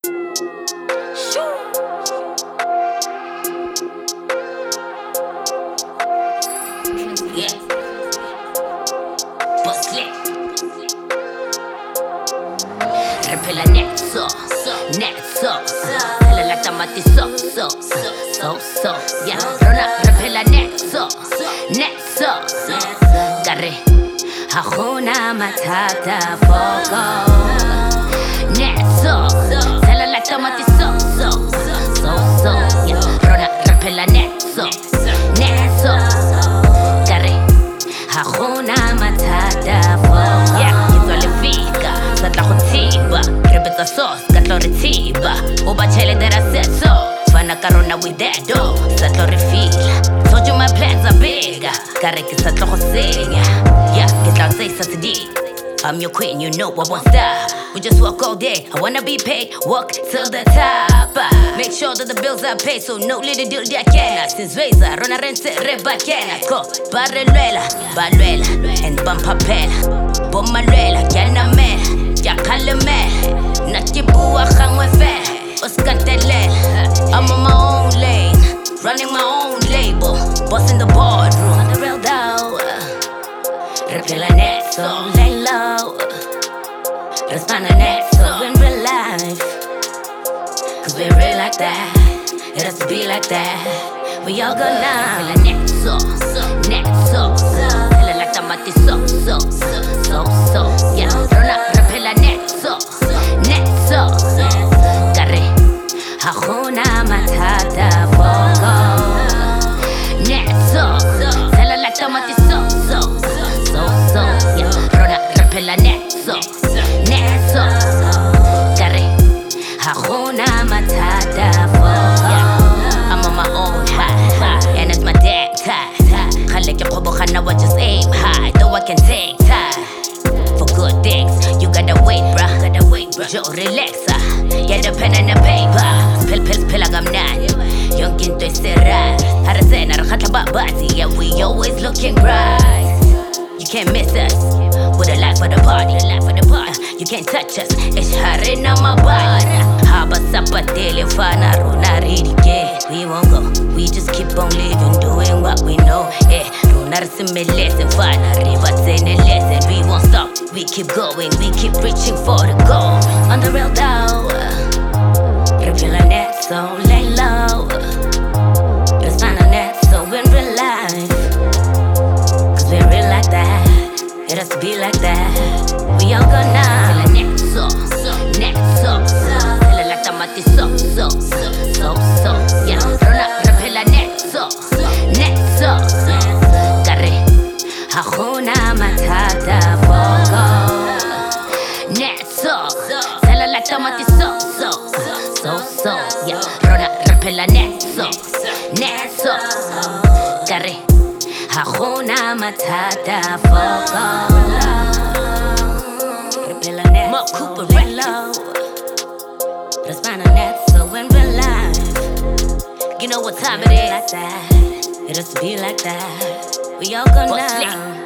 Yeah. Bosslet. Repela netso. Hela like tamati so. Yeah. Rona repela netso. Gare. Hakuna matata fogo. Netso. Hela like tamati so. Yeah. Rona repela netso. Hakuna matata fogo. Yeah. Kitolefika. Satla khutiba. Rebeta sauce. Katloritiba. Ubachele that I said so. Fana karona with that dough. Satlo refila. Told you my plans are bigger. Kareki satlo khosenya. Yeah, get out say Saturday. I'm your queen, you know I won't stop. We just walk all day, I wanna be paid. Walk till the top. Make sure that the bills are paid, so no little deal de aquena. Since Reza, Rona Rense, Rebaquena. Go, Barreluela, and Bampapela. Bomaluela, Yanamela, Yakalamela. Natibua Hangwefe, Oscatele. I'm on my own lane, running my own label. Bossing the boardroom, on the real dough. Repela netso, lay low. Respond to netso in real life. Cause we're real like that. It has to be like that. We all go now. Repela netso. Hela like tamati so. Yeah, Rona repela netso. Gare. Hakuna matata fogo. Netso. Hela like tamati so. Yeah, Rona repela netso. Gare. Hakuna matata fogo. Yeah, I'm on my own high. And it's my dad tie. Khalek ya khobo khana wa just aim high. Though I can take time for good things, you gotta wait, bruh. Joe relaxa. Get the pen and the paper. Pill agamnan. Yung ginto estirar. Harasena rakhatla babati. Yeah, we always looking bright. You can't miss us. With a life for the party. You can't touch us. It's harin on my body. Haba sapatele fana runa ridike. We won't go. We just keep on living, doing what we know. Runa lesson fana riva sene lesson. We won't stop. We keep going. We keep reaching for the goal. On the real dough. Repela netso, lay low. Let's find a netso in real life. Cause we're real like that. It has to be like that. We all go now. Repela netso. Hela like tamati so. Yeah, Rona repela netso. Gare. Hakuna matata fogo. Netso. Hela like tamati so. Yeah, Rona repela netso. Gare. Hakuna matata fogo. Repela netso. Mo Cooper Rello. Let's find a netso in real life. You know what time it is. Like that. It has to be like that. We all go now.